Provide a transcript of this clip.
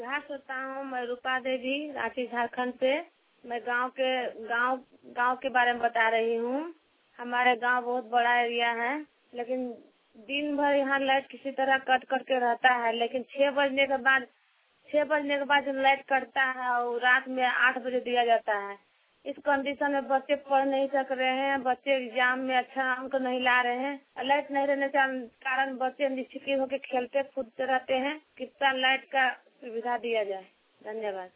बिहार से हूँ मैं रूपा देवी, रांची झारखंड से। मैं गांव के बारे में बता रही हूँ। हमारे गांव बहुत बड़ा एरिया है, लेकिन दिन भर यहाँ लाइट किसी तरह कट करके रहता है। लेकिन 6 बजने के बाद जब लाइट कटता है और रात में 8 बजे दिया जाता है। इस कंडीशन में बच्चे पढ़ नहीं सक रहे हैं, बच्चे एग्जाम में अच्छा अंक नहीं ला रहे हैं। लाइट नहीं रहने के कारण बच्चे निश्चिंत होकर खेलते कूदते रहते हैं। कृपया लाइट का सुविधा दिया जाए। धन्यवाद।